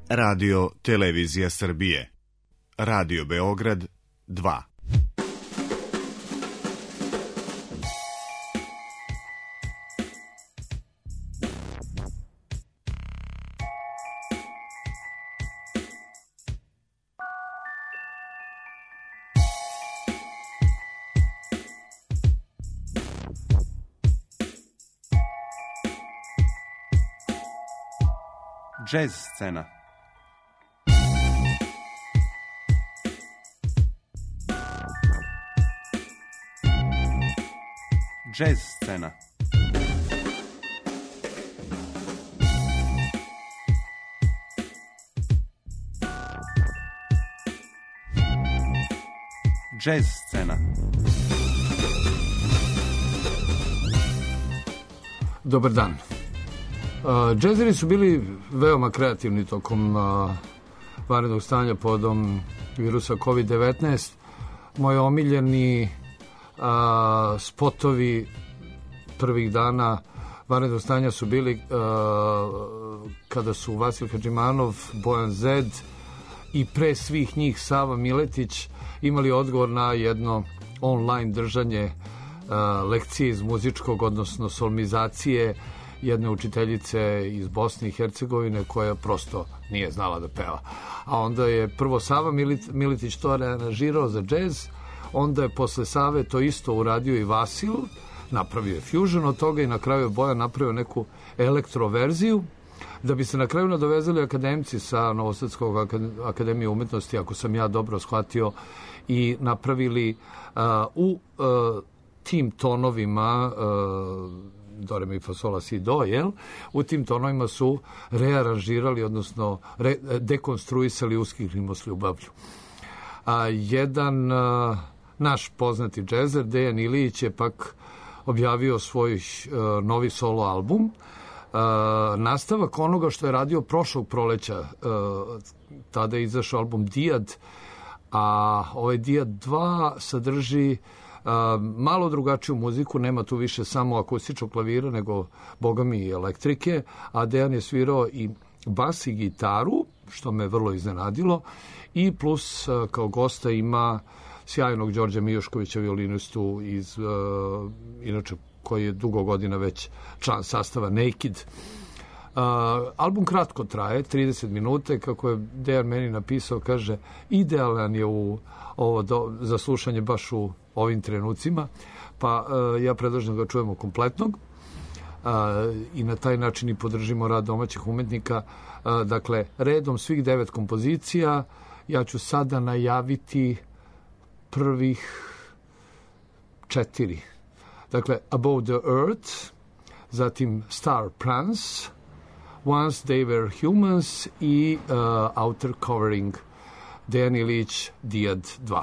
Radio Televizija Srbije. Radio Beograd 2. Jazz scena. Jazz scena. Jazz scena. Dobar dan. Džezeri su bili veoma kreativni tokom vanrednog stanja povodom virusa COVID-19. Moji omiljeni spotovi prvih dana vanrednog stanja su bili kada su Vasil Hadžimanov, Bojan Zed i pre svih njih Sava Miletić imali odgovor na jedno online držanje lekcije iz muzičkog, odnosno solmizacije jedne učiteljice iz Bosne i Hercegovine koja prosto nije znala da peva. A onda je prvo Sava Miletić to aranžirao za džez, onda je posle Save to isto uradio i Vasil, napravio je fusion od toga i na kraju je Bojan napravio neku elektroverziju, da bi se na kraju nadovezali akademci sa Novosadskog akademije umetnosti, ako sam ja dobro shvatio, i napravili u tim tonovima do, re, mi, fa, sol, la, si, do, jel? U tim tonovima su rearanžirali, odnosno dekonstruisali Uskih rimos ljubavlju. Jedan naš poznati džezer, Dejan Ilić, je pak objavio svoj novi solo album, nastavak onoga što je radio prošlog proleća. Tada je izašao album Dijad, a ovaj Dijad 2 sadrži malo drugačiju muziku, nema tu više samo akustičnog klavira, nego bogami i elektrike, a Dejan je svirao i bas i gitaru, što me vrlo iznenadilo, i plus kao gosta ima sjajnog Đorđa Mijoškovića, violinistu iz, inače koji je dugo godina već član sastava Naked. Album kratko traje, 30 minuta, kako je Dejan meni napisao, kaže, idealan je za slušanje baš u ovim trenucima, pa ja predlažem da ga čujemo kompletnog i na taj način i podržimo rad domaćih umetnika. Dakle, redom svih 9 kompozicija, ja ću sada najaviti prvih 4. Dakle, Above the Earth, zatim Star Prance, Once They Were Humans i Outer Covering, Dejan Ilić, Dijad 2.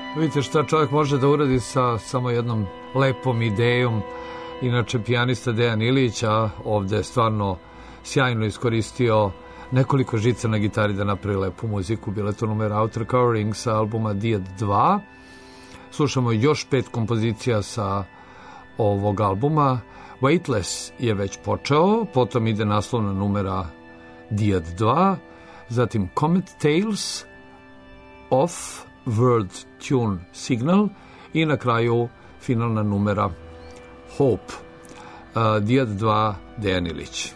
Vidite šta čovjek može da uradi sa samo jednom lepom idejom. Inače, pijanista Dejan Ilić, a ovde je stvarno sjajno iskoristio nekoliko žica na gitari da napravi lepu muziku. Bile to numer Outer Covering sa albuma Dijad 2. Slušamo još 5 kompozicija sa ovog albuma. Weightless je već počeo, potom ide naslovna numera Dijad 2, zatim Comet Tales, Off World Tune Signal i na kraju finalna numera Hope. Dijad 2, Dejan Ilić.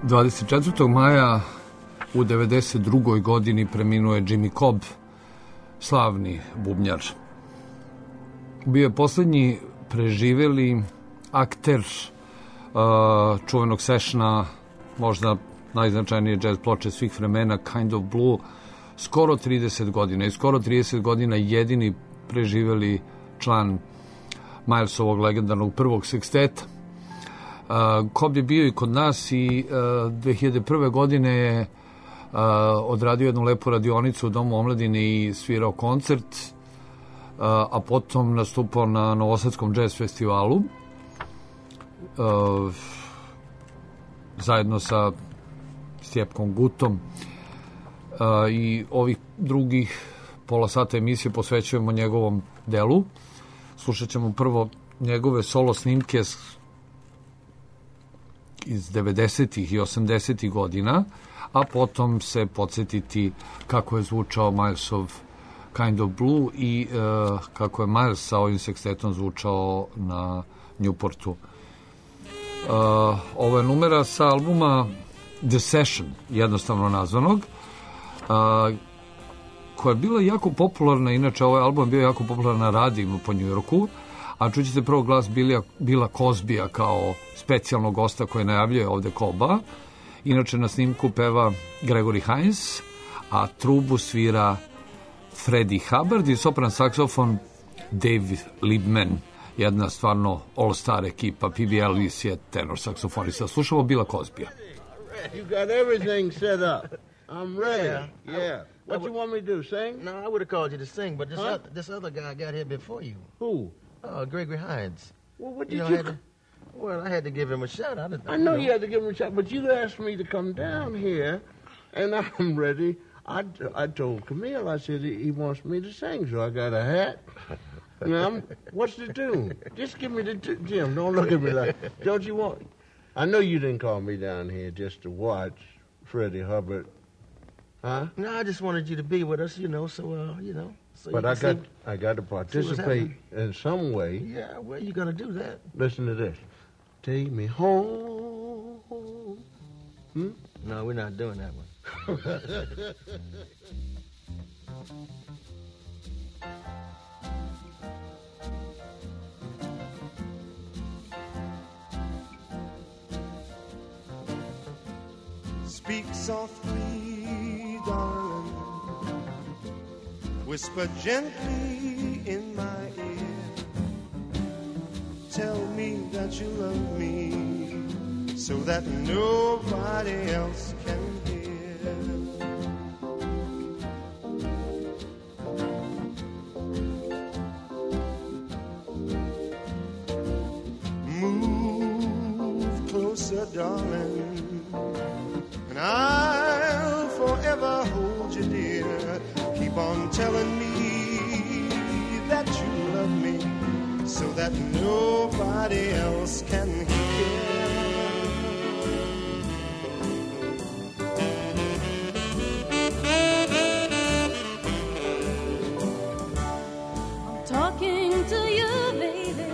24. maja u 92. godini preminuo je Jimmy Cobb, slavni bubnjar. Bio je poslednji preživeli akter čuvenog sešna, možda najznačajnije jazz ploče svih vremena, Kind of Blue, skoro 30 godina. I skoro 30 godina jedini preživeli član Milesovog legendarnog prvog seksteta. Cobb je bio i kod nas i 2001. godine je odradio jednu lepu radionicu u Domu omladine i svirao koncert, a potom nastupao na Novosadskom jazz festivalu zajedno sa Stjepkom Gutom, i ovih drugih pola sata emisije posvećujemo njegovom delu. Slušat ćemo prvo njegove solo snimke iz 90. i 80. godina, a potom se podsjetiti kako je zvučao Milesov Kind of Blue i kako je Miles sa ovim sekstetom zvučao na Newportu. Ovo je numera sa albuma The Session, jednostavno nazvanog, koja je bila jako popularna. Inače, ovaj album je bio jako popularan na radiju po New Yorku, a čućete prvo glas Billa Cosbya kao specijalnog gosta koji najavljuje ovde Cobba. Inače, na snimku peva Gregory Hines, a trubu svira Freddie Hubbard i sopran saksofon Dave Liebman. Jedna stvarno all-star ekipa. PB Ellis je tenor saksofonista. Slušamo Billa Cosbya. You got everything set up. I'm ready. Yeah. What you want me to do, sing? No, I would have called you to sing, but this other guy got here before you. Who? Gregory Hines. Well, what did you... Well, I had to give him a shot. I know you had to give him a shot, but you asked me to come down here, and I'm ready. I told Camille, I said he wants me to sing, so I got a hat. Now, what's the tune? Just give me the tune. Jim, don't look at me like, don't you want... I know you didn't call me down here just to watch Freddie Hubbard. Huh? No, I just wanted you to be with us, so So but I got to participate in some way. Yeah, well, you gonna do that? Listen to this. Take me home. No, we're not doing that one. Speak softly, darling. Whisper gently in my ear. Tell me that you love me so that nobody else can hear. Move closer, darling, and I'll forever hold you dear. Keep on telling me that you love me so that nobody else can hear. I'm talking to you, baby.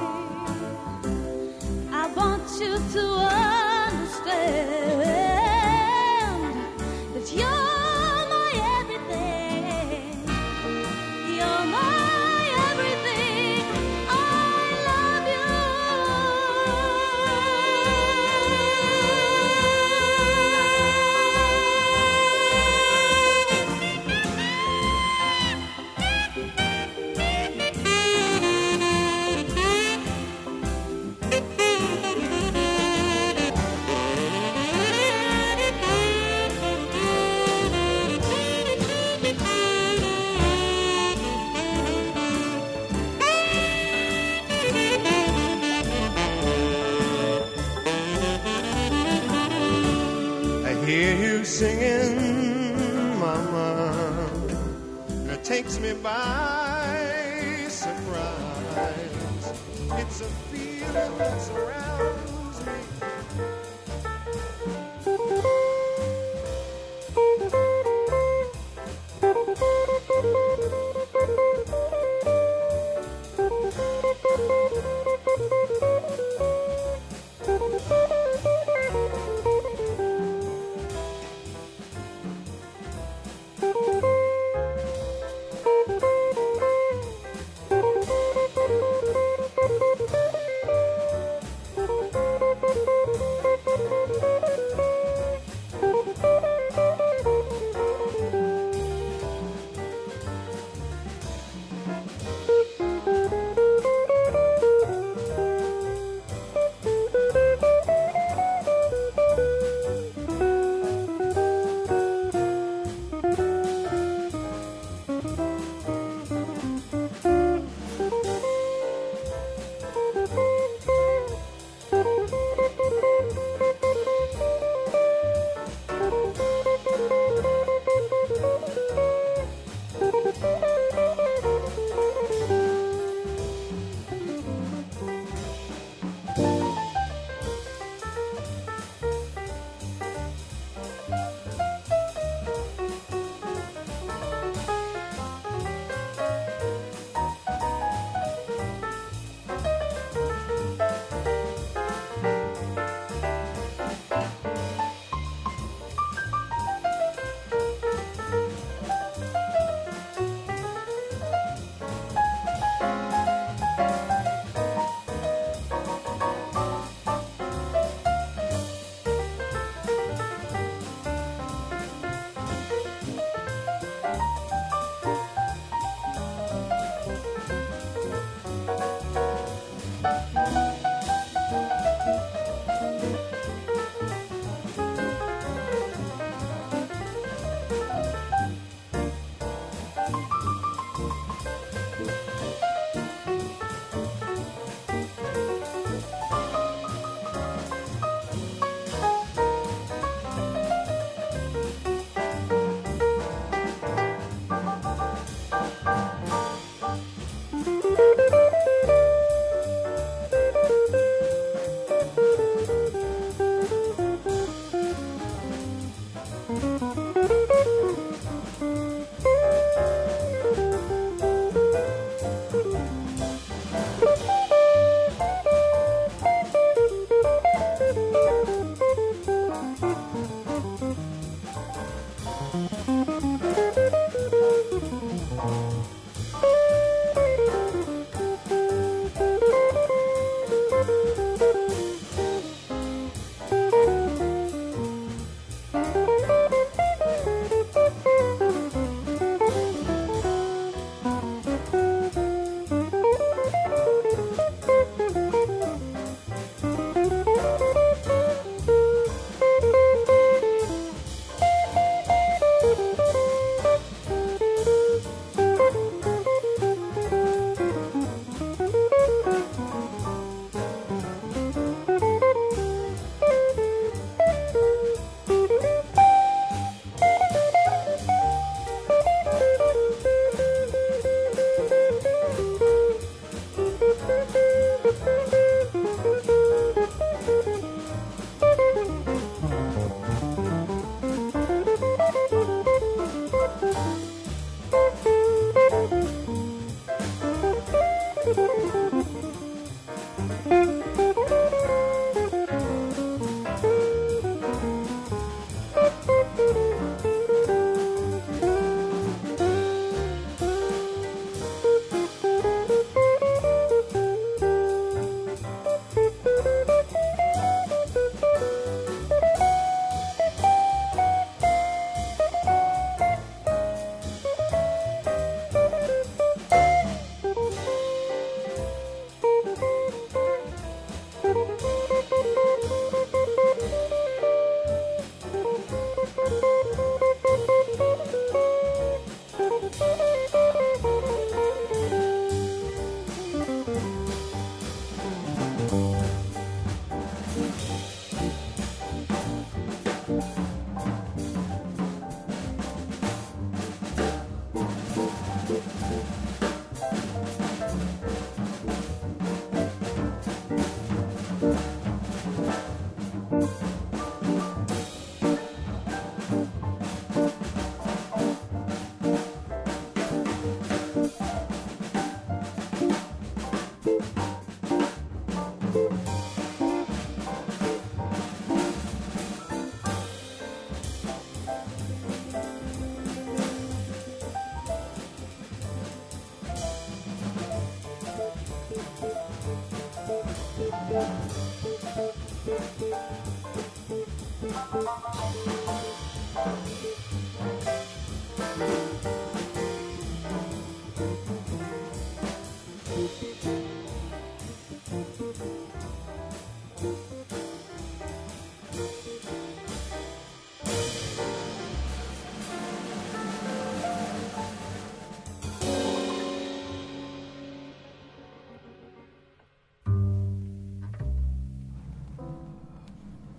I want you to understand that you're my everything. You're my everything. I love you. I hear you singing, mama, and it takes me by surprise. It's a feeling that surrounds me.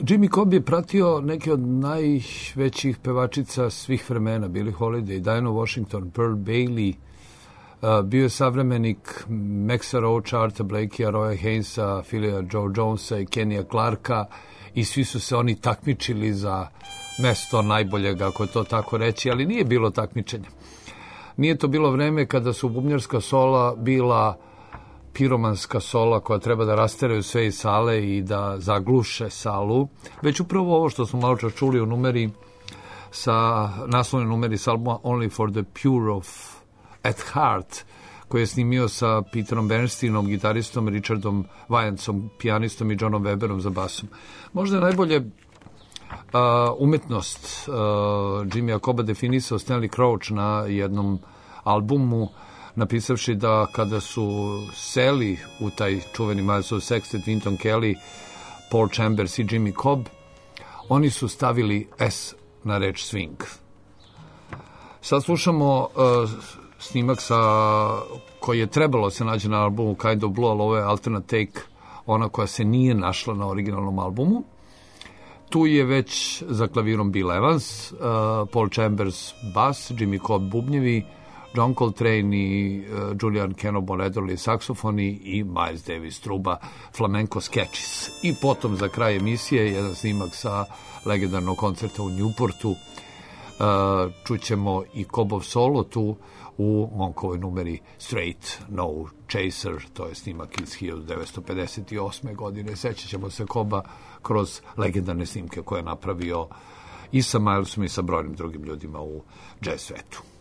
Jimmy Cobb je pratio neke od najvećih pevačica svih vremena, Billie Holiday, Dinah Washington, Pearl Bailey, bio je savremenik Maxa Roacha, Arta Blakey, Roya Haynesa, Philija Joe Jonesa i Kenya Clarka i svi su se oni takmičili za mesto najboljeg, ako je to tako reći, ali nije bilo takmičenja. Nije to bilo vreme kada su bubnjarska sola bila piromanska sola koja treba da rasteraju sve iz sale i da zagluše salu, već upravo ovo što smo malo čas čuli u numeri sa naslovnoj numeri s albuma Only for the Pure of at Heart, koji je snimio sa Peterom Bernsteinom, gitaristom, Richardom Vyancom, pijanistom i Johnom Weberom za basom. Možda je najbolje umetnost Jimmya Cobba definisao Stanley Crouch na jednom albumu, napisavši da kada su seli u taj čuveni Milesov Sextet, Wynton Kelly, Paul Chambers i Jimmy Cobb, oni su stavili S na reč swing. Sad slušamo snimak koji je trebalo se naći na albumu Kind of Blue, ali ovo je alternate take, ona koja se nije našla na originalnom albumu. Tu je već za klavirom Bill Evans, Paul Chambers bas, Jimmy Cobb bubnjevi, John Coltrane i Julian Cannonball Adderley saksofoni i Miles Davis truba, flamenco sketches. I potom za kraj emisije jedan snimak sa legendarnog koncerta u Newportu. Čućemo i Cobbov solo tu u Monkovoj numeri Straight No Chaser, to je snimak iz 1958. godine. Sećat ćemo se Cobba kroz legendarne snimke koje je napravio i sa Milesom i sa brojnim drugim ljudima u jazz svetu.